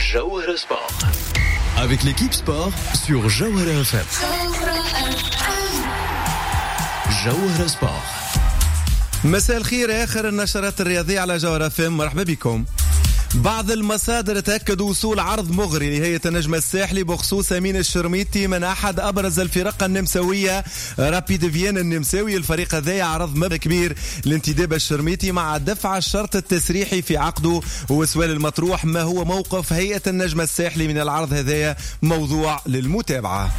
Jawhara Sport. Avec l'équipe sport sur Jawhara FM. Jawhara Sport. مساء الخير. آخر النشرات الرياضية على جوهرة FM. مرحبا بكم. بعض المصادر تأكد وصول عرض مغري لهيئة النجم الساحلي بخصوص أمين الشرميتي من أحد أبرز الفرق النمساوية رابيد فيينا النمساوي. الفريق هذا عرض مبلغ كبير لانتداب الشرميتي مع دفع الشرط التسريحي في عقده. والسؤال المطروح: ما هو موقف هيئة النجم الساحلي من العرض هذا؟ موضوع للمتابعة.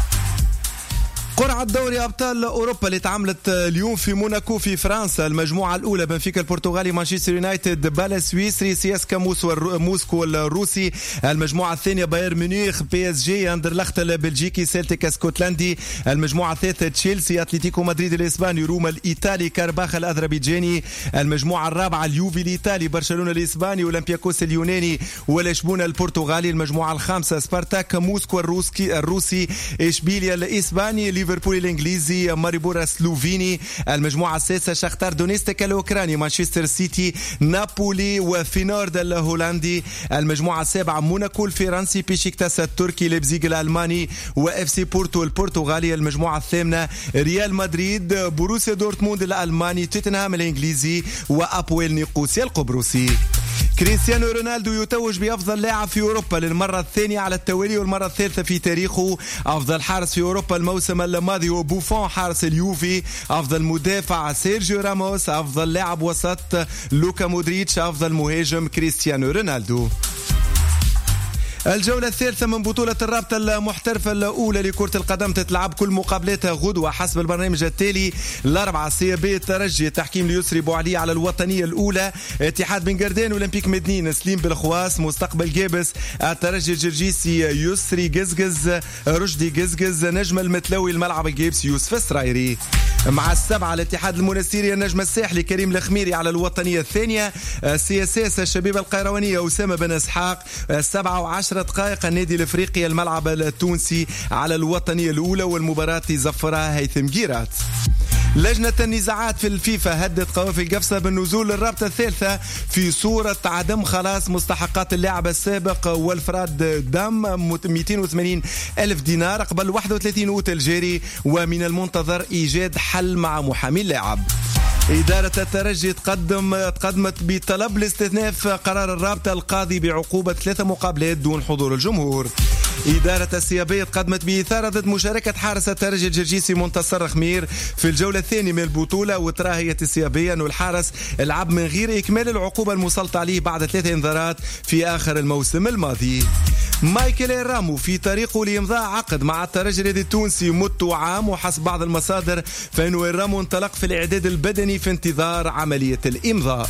قرعة دوري أبطال أوروبا اللي تعملت اليوم في موناكو في فرنسا. المجموعة الأولى بنفيكا البرتغالي، مانشستر يونايتد، بالا سويسري، سياسكا موسكو الروسي. المجموعة الثانية بايرن ميونخ، بي اس جي، اندرلخت البلجيكي، سيلتيك اسكتلندي. المجموعة الثالثة تشيلسي، اتلتيكو مدريد الإسباني، روما الإيطالي، كارباخ الأذربيجاني. المجموعة الرابعة اليوفي الإيطالي، برشلونة الإسباني، أولمبياكوس اليوناني، ولشبونة البرتغالي. المجموعة الخامسة سبارتاك موسكو الروسي، إشبيليا الإسباني، ليفربول الانجليزي، ماريبور السلوفيني. المجموعه السادسه شختار دونيستيك الاوكراني، مانشستر سيتي، نابولي، وفينورد الهولندي. المجموعه السابعه موناكو الفرنسي، بيشيكتاس التركي، ليبزيغ الالماني، واف سي بورتو البرتغالي. المجموعه الثامنه ريال مدريد، بروسيا دورتموند الالماني، توتنهام الانجليزي، وابويل نيقوسيا القبرصي. كريستيانو رونالدو يتوج بأفضل لاعب في أوروبا للمرة الثانية على التوالي والمرة الثالثة في تاريخه. أفضل حارس في أوروبا الموسم الماضي وبوفون حارس اليوفي. أفضل مدافع سيرجيو راموس. أفضل لاعب وسط لوكا مودريتش. أفضل مهاجم كريستيانو رونالدو. الجولة الثالثة من بطولة الرابطة المحترفة الأولى لكرة القدم تتلعب كل مقابلاتها غدوة حسب البرنامج التالي: الأربعة سيابي الترجي، التحكيم ليسري بوعلي على الوطنية الأولى، اتحاد بن قردان أولمبيك مدنين، سليم بالخواس، مستقبل جابس، الترجي الجرجيسي، يسري قزقز، رشدي قزقز، نجم المتلوي، الملعب الجيبس، يوسف السرايري. مع السبعة الاتحاد المنستيري، النجم الساحلي، كريم الخميري على الوطنية الثانية، سي اس اس الشبيبة القيروانية، أسامة بن إسحاق. 7:10 دقائق النادي الافريقي، الملعب التونسي، على الوطنية الأولى، والمباراة يزفرها هيثم جيرات. لجنة النزاعات في الفيفا هدت قوافل قفصة بالنزول للرابطة الثالثة في صورة عدم خلاص مستحقات اللاعب السابق والفراد دم 280 ألف دينار قبل 31 أوت الجاري، ومن المنتظر إيجاد حل مع محامي اللاعب. إدارة الترجي تقدمت بطلب الاستئناف قرار الرابطة القاضي بعقوبة 3 مقابلات دون حضور الجمهور. إدارة السيابية قدمت بإثارة ضد مشاركة حارس الترجي الجرجيسي منتصر خمير في الجولة الثانية من البطولة. وتراهيت السيابية أن الحارس لعب من غير إكمال العقوبة المسلطة عليه بعد 3 انذارات في آخر الموسم الماضي. مايكل رامو في طريقه لإمضاء عقد مع الترجي التونسي مدته عام، وحسب بعض المصادر فإنه رامو انطلق في الإعداد البدني في انتظار عملية الإمضاء.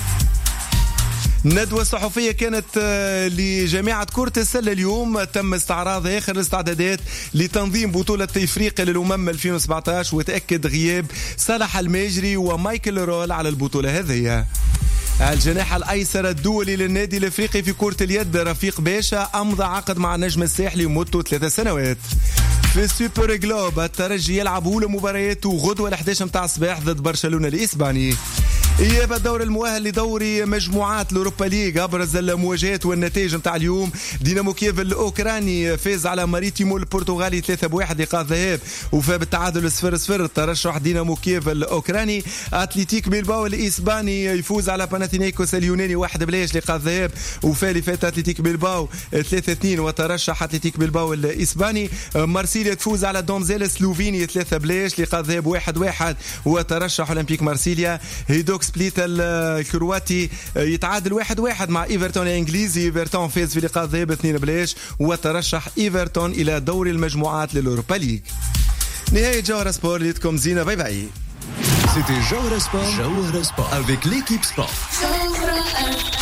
ندوة صحفية كانت لجامعة كرة السلة اليوم، تم استعراض آخر الاستعدادات لتنظيم بطولة إفريقيا للأمم 2017، وتأكد غياب صالح الماجري ومايكل رول على البطولة هذه. الجناح الأيسر الدولي للنادي الأفريقي في كرة اليد رفيق باشا أمضى عقد مع النجم الساحلي مدته 3 سنوات. في السوبر جلوب الترجي يلعب أولى مبارياته غدوة 11 متاع الصباح ضد برشلونة الإسباني. إياب الدور المؤهل لدوري مجموعات الأوروبا ليج. أبرز المواجهات والنتائج متاع اليوم: دينامو كييف الأوكراني فاز على ماريتيمو البرتغالي 3-1 لقاء ذهاب، وفاء بالتعادل 0-0 ترشح دينامو كييف الأوكراني. أتلتيك بيلباو الإسباني يفوز على باناثينايكوس اليوناني 1-0 لقاء ذهاب، وفاء لفات أتلتيك بيلباو 3-2 وترشح أتلتيك بيلباو الإسباني. مارسيليا تفوز على دومزيل السلوفيني 3-0 لقاء ذهاب 1-1 وترشح أولمبيك مارسيليا. هيدوك سبليت الكرواتي يتعادل 1-1 مع إيفرتون الإنجليزي. إيفرتون فاز في لقاء ذهاب 2-0 وترشح إيفرتون إلى دوري المجموعات للأوروبا ليج. نهاية جوهرة سبور. ليتكم زينة. باي باي. C'était Jawhara Sport avec l'équipe sport.